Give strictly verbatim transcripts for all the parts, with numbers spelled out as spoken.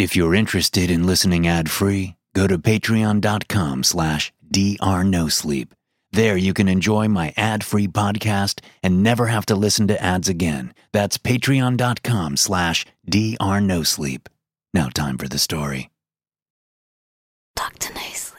If you're interested in listening ad-free, go to patreon.com slash drnosleep. There you can enjoy my ad-free podcast and never have to listen to ads again. That's patreon.com slash drnosleep. Now time for the story. Doctor No Sleep.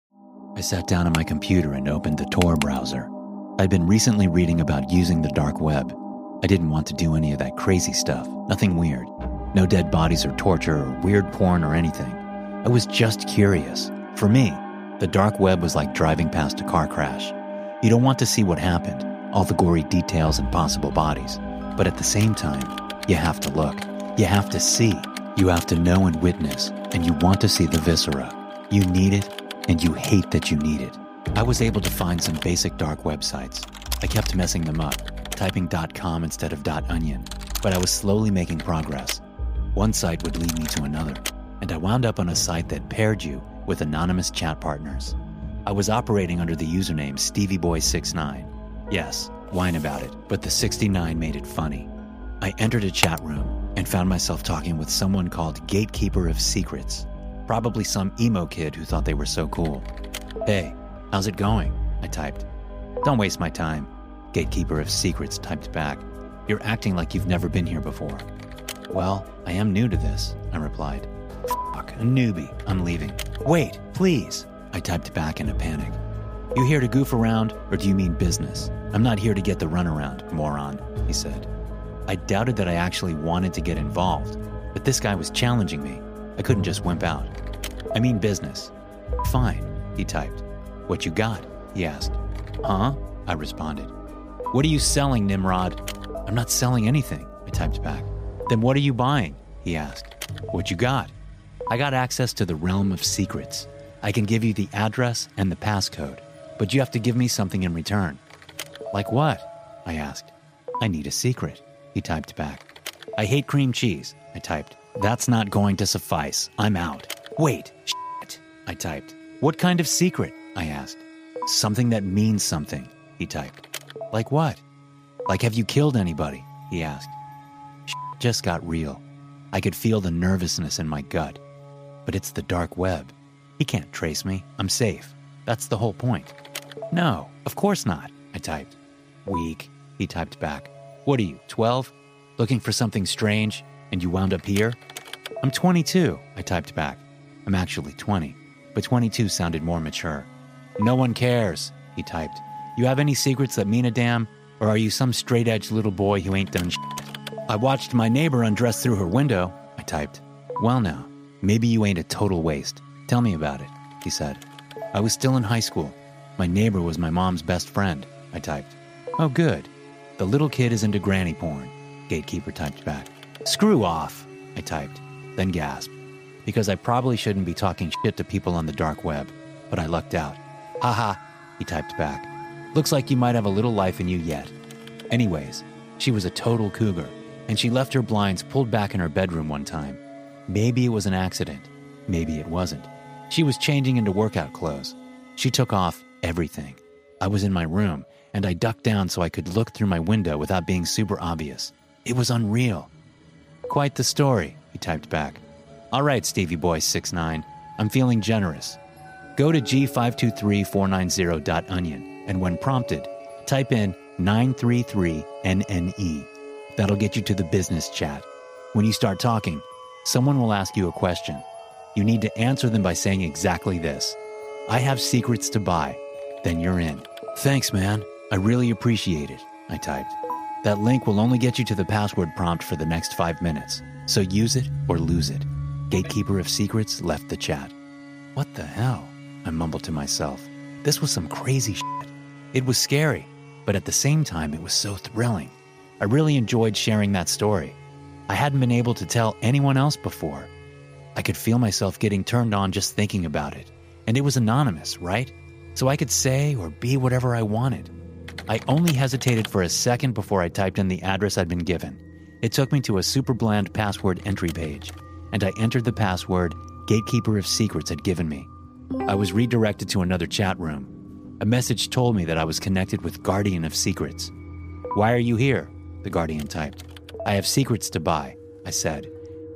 I sat down on my computer and opened the Tor browser. I'd been recently reading about using the dark web. I didn't want to do any of that crazy stuff, nothing weird. No dead bodies or torture or weird porn or anything. I was just curious. For me, the dark web was like driving past a car crash. You don't want to see what happened, all the gory details and possible bodies. But at the same time, you have to look. You have to see. You have to know and witness. And you want to see the viscera. You need it, and you hate that you need it. I was able to find some basic dark websites. I kept messing them up, typing .com instead of .onion, but I was slowly making progress. One site would lead me to another, and I wound up on a site that paired you with anonymous chat partners. I was operating under the username Stevie Boy sixty-nine. Yes, whine about it, but the sixty-nine made it funny. I entered a chat room and found myself talking with someone called Gatekeeper of Secrets. Probably some emo kid who thought they were so cool. Hey, how's it going? I typed. Don't waste my time. Gatekeeper of Secrets typed back. You're acting like you've never been here before. Well, I am new to this, I replied. Fuck, a newbie. I'm leaving. Wait, please, I typed back in a panic. You here to goof around, or do you mean business? I'm not here to get the runaround, moron, he said. I doubted that I actually wanted to get involved, but this guy was challenging me. I couldn't just wimp out. I mean business. Fine, he typed. What you got? He asked. Huh? I responded. What are you selling, Nimrod? I'm not selling anything, I typed back. Then what are you buying? He asked. What you got? I got access to the realm of secrets. I can give you the address and the passcode, but you have to give me something in return. Like what? I asked. I need a secret, he typed back. I hate cream cheese, I typed. That's not going to suffice. I'm out. Wait, shit, I typed. What kind of secret? I asked. Something that means something, he typed. Like what? Like have you killed anybody? He asked. Shit just got real. I could feel the nervousness in my gut. But it's the dark web. He can't trace me. I'm safe. That's the whole point. No, of course not, I typed. Weak, he typed back. What are you, twelve? Looking for something strange? And you wound up here? I'm twenty-two, I typed back. I'm actually twenty, but twenty-two sounded more mature. No one cares, he typed. You have any secrets that mean a damn? Or are you some straight-edge little boy who ain't done shit? I watched my neighbor undress through her window, I typed. Well now, maybe you ain't a total waste. Tell me about it, he said. I was still in high school. My neighbor was my mom's best friend, I typed. Oh good. The little kid is into granny porn, Gatekeeper typed back. Screw off, I typed, then gasped, because I probably shouldn't be talking shit to people on the dark web, but I lucked out. Haha, he typed back. Looks like you might have a little life in you yet. Anyways, she was a total cougar, and she left her blinds pulled back in her bedroom one time. Maybe it was an accident. Maybe it wasn't. She was changing into workout clothes. She took off everything. I was in my room, and I ducked down so I could look through my window without being super obvious. It was unreal. Quite the story, he typed back. All right, Stevie Boy sixty-nine, I'm feeling generous. Go to g five two three four nine zero dot onion, and when prompted, type in nine three three N N E. That'll get you to the business chat. When you start talking, someone will ask you a question. You need to answer them by saying exactly this. I have secrets to buy. Then you're in. Thanks, man. I really appreciate it, I typed. That link will only get you to the password prompt for the next five minutes, so use it or lose it. Gatekeeper of Secrets left the chat. What the hell? I mumbled to myself. This was some crazy shit. It was scary, but at the same time, it was so thrilling. I really enjoyed sharing that story. I hadn't been able to tell anyone else before. I could feel myself getting turned on just thinking about it. And it was anonymous, right? So I could say or be whatever I wanted. I only hesitated for a second before I typed in the address I'd been given. It took me to a super bland password entry page, and I entered the password Gatekeeper of Secrets had given me. I was redirected to another chat room. A message told me that I was connected with Guardian of Secrets. Why are you here? The Guardian typed. I have secrets to buy, I said.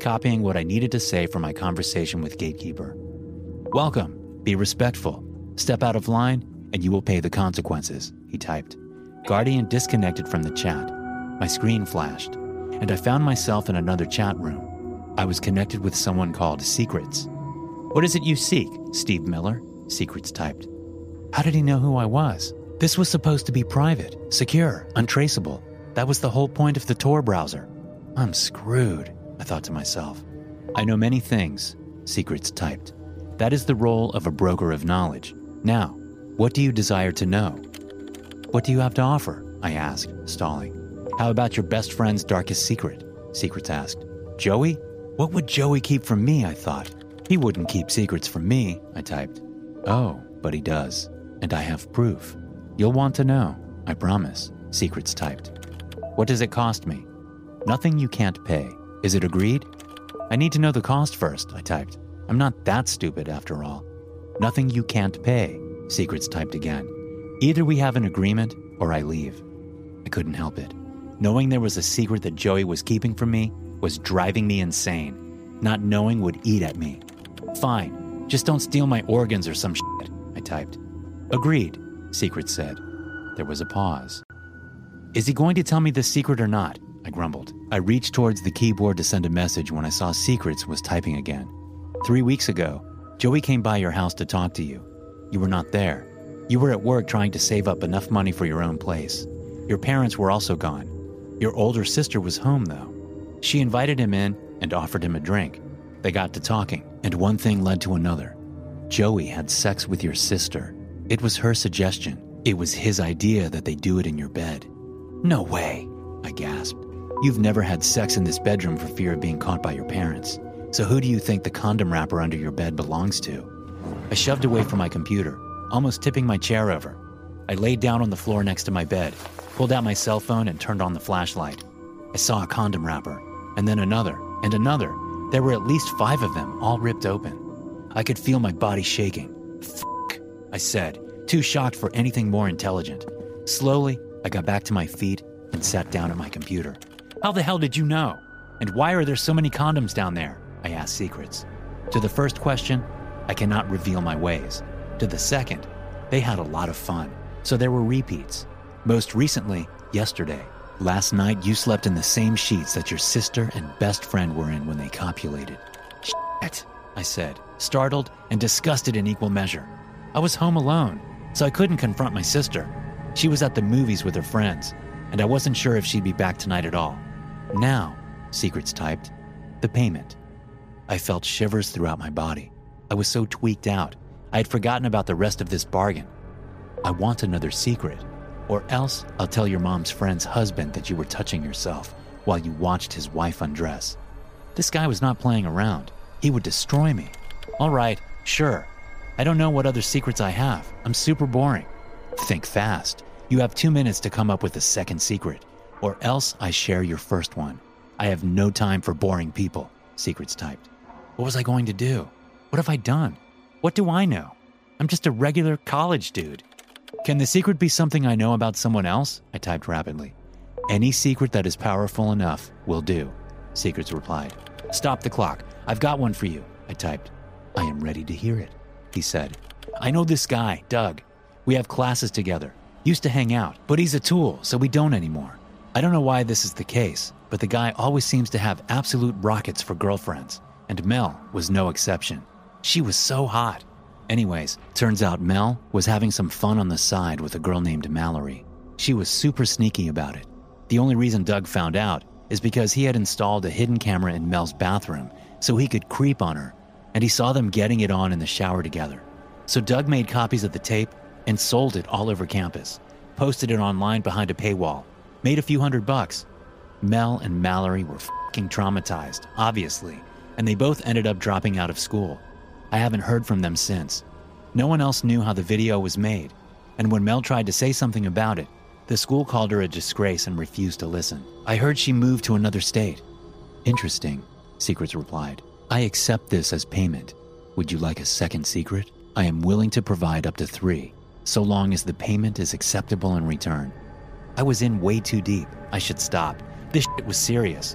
copying what I needed to say for my conversation with Gatekeeper. "Welcome. Be respectful. Step out of line, and you will pay the consequences," he typed. Guardian disconnected from the chat. My screen flashed, and I found myself in another chat room. I was connected with someone called Secrets. "What is it you seek, Steve Miller?" Secrets typed. How did he know who I was? This was supposed to be private, secure, untraceable. That was the whole point of the Tor browser. I'm screwed, I thought to myself. "I know many things," Secrets typed. "That is the role of a broker of knowledge. Now, what do you desire to know?" "What do you have to offer?" I asked, stalling. "How about your best friend's darkest secret?" Secrets asked. "Joey? What would Joey keep from me?" I thought. "He wouldn't keep secrets from me," I typed. "Oh, but he does. And I have proof. You'll want to know, I promise," Secrets typed. "What does it cost me?" "Nothing you can't pay. Is it agreed?" "I need to know the cost first," I typed. "I'm not that stupid after all." "Nothing you can't pay," Secrets typed again. "Either we have an agreement or I leave." I couldn't help it. Knowing there was a secret that Joey was keeping from me was driving me insane. Not knowing would eat at me. "Fine, just don't steal my organs or some shit," I typed. "Agreed," Secrets said. There was a pause. "Is he going to tell me this secret or not?" I grumbled. I reached towards the keyboard to send a message when I saw Secrets was typing again. Three weeks ago, Joey came by your house to talk to you. You were not there. You were at work trying to save up enough money for your own place. Your parents were also gone. Your older sister was home, though. She invited him in and offered him a drink. They got to talking, and one thing led to another. Joey had sex with your sister. It was her suggestion. It was his idea that they do it in your bed. "No way," I gasped. "You've never had sex in this bedroom for fear of being caught by your parents. So who do you think the condom wrapper under your bed belongs to?" I shoved away from my computer, almost tipping my chair over. I laid down on the floor next to my bed, pulled out my cell phone and turned on the flashlight. I saw a condom wrapper, and then another, and another. There were at least five of them, all ripped open. I could feel my body shaking. "Fuck," I said, too shocked for anything more intelligent. Slowly, I got back to my feet and sat down at my computer. "How the hell did you know? And why are there so many condoms down there?" I asked Secrets. To the first question, I cannot reveal my ways. To the second, they had a lot of fun, so there were repeats. Most recently, yesterday. Last night, you slept in the same sheets that your sister and best friend were in when they copulated. "Shit," I said, startled and disgusted in equal measure. I was home alone, so I couldn't confront my sister. She was at the movies with her friends, and I wasn't sure if she'd be back tonight at all. "Now," Secrets typed, "the payment." I felt shivers throughout my body. I was so tweaked out, I had forgotten about the rest of this bargain. "I want another secret, or else I'll tell your mom's friend's husband that you were touching yourself while you watched his wife undress." This guy was not playing around. He would destroy me. "All right, sure. I don't know what other secrets I have. I'm super boring." "Think fast. You have two minutes to come up with a second secret, or else I share your first one. I have no time for boring people," Secrets typed. What was I going to do? What have I done? What do I know? I'm just a regular college dude. "Can the secret be something I know about someone else?" I typed rapidly. "Any secret that is powerful enough will do," Secrets replied. "Stop the clock. I've got one for you," I typed. "I am ready to hear it," he said. "I know this guy, Doug. We have classes together. Used to hang out, but he's a tool, so we don't anymore. I don't know why this is the case, but the guy always seems to have absolute rockets for girlfriends, and Mel was no exception. She was so hot. Anyways, turns out Mel was having some fun on the side with a girl named Mallory. She was super sneaky about it. The only reason Doug found out is because he had installed a hidden camera in Mel's bathroom so he could creep on her, and he saw them getting it on in the shower together. So Doug made copies of the tape and sold it all over campus, posted it online behind a paywall, made a few hundred bucks. Mel and Mallory were fucking traumatized, obviously, and they both ended up dropping out of school. I haven't heard from them since. No one else knew how the video was made, and when Mel tried to say something about it, the school called her a disgrace and refused to listen. I heard she moved to another state. "Interesting," Secrets replied. "I accept this as payment. Would you like a second secret? I am willing to provide up to three, so long as the payment is acceptable in return." I was in way too deep. I should stop. This shit was serious.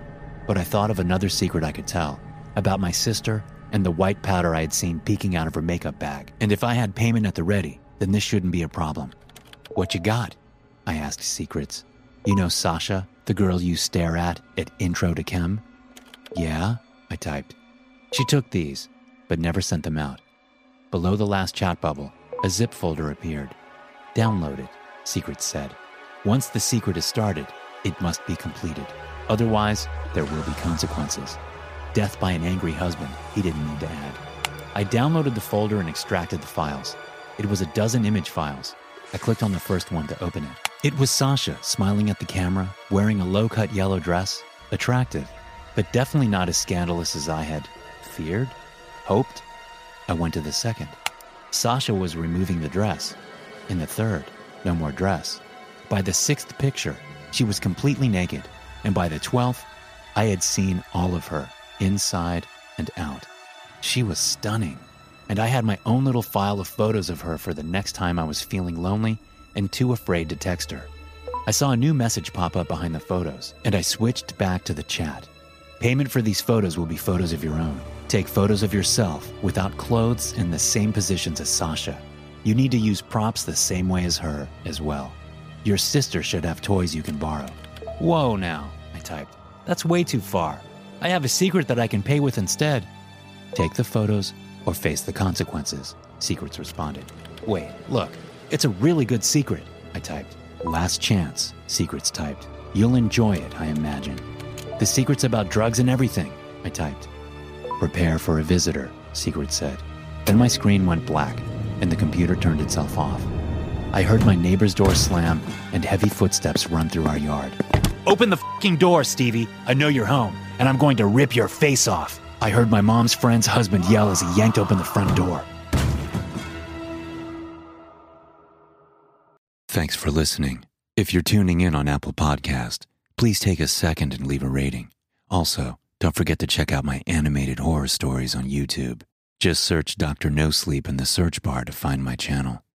but I thought of another secret I could tell, about my sister and the white powder I had seen peeking out of her makeup bag. And if I had payment at the ready, then this shouldn't be a problem. What you got? I asked Secrets. You know Sasha, the girl you stare at at Intro to Chem? Yeah, I typed. She took these, but never sent them out. Below the last chat bubble, a zip folder appeared. Download it, Secrets said. Once the secret is started, it must be completed. Otherwise, there will be consequences. Death by an angry husband, he didn't need to add. I downloaded the folder and extracted the files. It was a dozen image files. I clicked on the first one to open it. It was Sasha, smiling at the camera, wearing a low-cut yellow dress. Attractive, but definitely not as scandalous as I had feared, hoped. I went to the second. Sasha was removing the dress. In the third, no more dress. By the sixth picture, she was completely naked. And by the twelfth, I had seen all of her, inside and out. She was stunning. And I had my own little file of photos of her for the next time I was feeling lonely and too afraid to text her. I saw a new message pop up behind the photos, and I switched back to the chat. Payment for these photos will be photos of your own. Take photos of yourself without clothes in the same positions as Sasha. You need to use props the same way as her as well. Your sister should have toys you can borrow. Whoa now, I typed. That's way too far. I have a secret that I can pay with instead. Take the photos or face the consequences, Secrets responded. Wait, look, it's a really good secret, I typed. Last chance, Secrets typed. You'll enjoy it, I imagine. The secret's about drugs and everything, I typed. Prepare for a visitor, Secrets said. Then my screen went black, and the computer turned itself off. I heard my neighbor's door slam and heavy footsteps run through our yard. Open the fucking door, Stevie. I know you're home, and I'm going to rip your face off. I heard my mom's friend's husband yell as he yanked open the front door. Thanks for listening. If you're tuning in on Apple Podcast, please take a second and leave a rating. Also, don't forget to check out my animated horror stories on YouTube. Just search Doctor No Sleep in the search bar to find my channel.